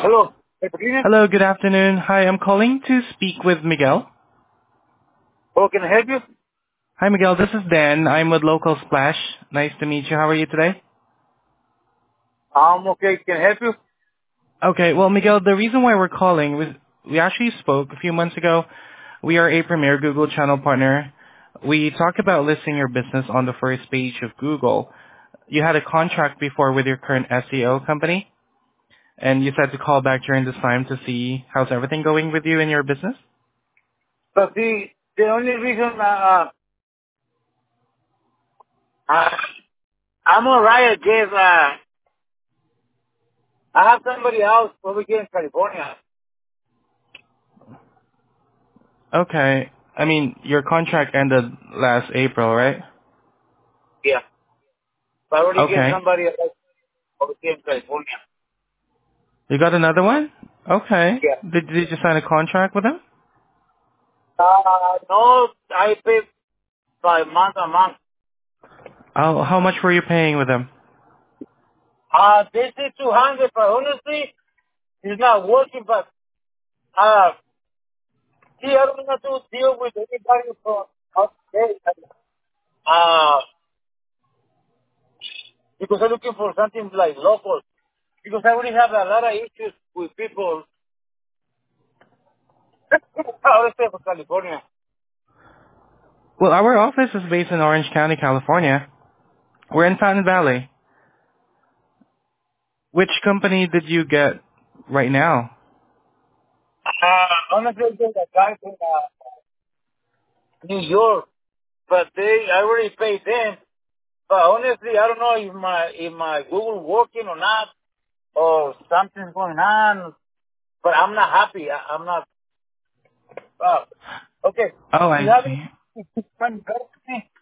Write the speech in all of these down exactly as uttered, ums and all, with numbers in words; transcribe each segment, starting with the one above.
Hello. Hey, Patrina. Hello, good afternoon. Hi, I'm calling to speak with Miguel. Oh, can I help you? Hi, Miguel. This is Dan. I'm with Local Splash. Nice to meet you. How are you today? I'm okay. Can I help you? Okay, well, Miguel, the reason why we're calling was we actually spoke a few months ago. We are a premier Google channel partner. We talked about listing your business on the first page of Google. You had a contract before with your current S E O company, and you said to call back during this time to see how's everything going with you and your business. But the, the only reason, uh, uh, uh, I'm alright, I guess, uh, I have somebody else over here in California. Okay. I mean, your contract ended last April, right? Yeah. I already get Okay. somebody else over here in California. You got another one? Okay. Yeah. Did, did you sign a contract with them? Uh, no, I pay by month a month. Oh, how much were you paying with them? Uh, they say two hundred, but honestly, it's not working, but, uh, see, I don't want to deal with anybody from out there. Uh, because I'm looking for something like local. Because I already have a lot of issues with people outside of California. Well, our office is based in Orange County, California. We're in Fountain Valley. Which company did you get right now? Uh, honestly, there's a guy from uh, New York, but they I already paid them. But honestly, I don't know if my if my Google working or not, or something's going on. But I'm not happy. I, I'm not. Uh, okay. Oh, Do you I have see. any Spanish better for me?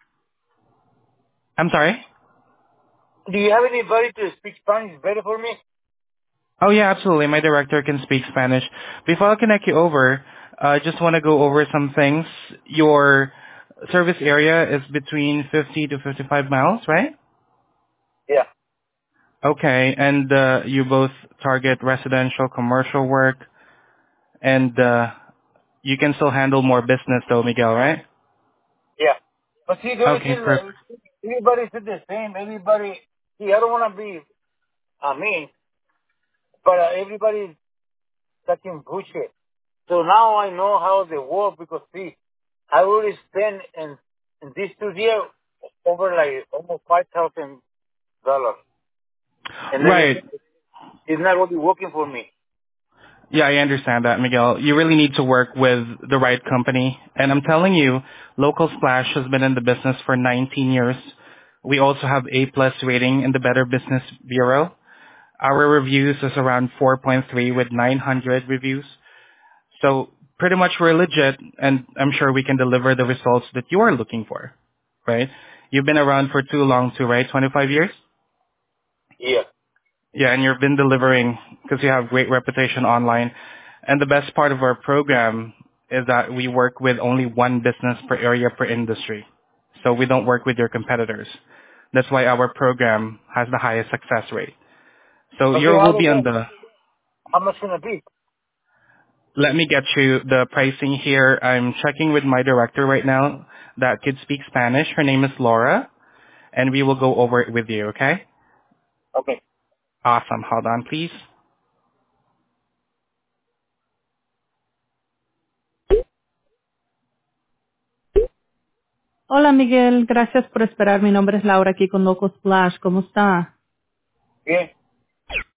I'm sorry? Do you have anybody to speak Spanish better for me? Oh, yeah, absolutely. My director can speak Spanish. Before I connect you over, I just want to go over some things. Your service area is between fifty to fifty-five miles, right? Yeah. Okay, and uh, you both target residential, commercial work, and uh, you can still handle more business though, Miguel, right? Yeah. But see, the only Okay, thing, perfect. like, everybody said the same. Everybody, see, I don't want to be, I mean, but uh, everybody's talking bullshit. So now I know how they work because, see, I already spent in, in these two years over like almost five thousand dollars. And then Right. it's, it's not really working for me. Yeah, I understand that, Miguel. You really need to work with the right company. And I'm telling you, Local Splash has been in the business for nineteen years. We also have A plus rating in the Better Business Bureau. Our reviews is around four point three with nine hundred reviews. So pretty much we're legit, and I'm sure we can deliver the results that you are looking for, right? You've been around for too long too, right? twenty-five years? Yeah. Yeah, and you've been delivering because you have great reputation online. And the best part of our program is that we work with only one business per area per industry. So we don't work with your competitors. That's why our program has the highest success rate. So Okay, you will how, be on the, how much can it be? let me get you the pricing here. I'm checking with my director right now that could speak Spanish. Her name is Laura, and we will go over it with you, okay? Okay. Awesome. Hold on, please. Hola Miguel, gracias por esperar. Mi nombre es Laura aquí con Loco Splash. ¿Cómo está? Bien.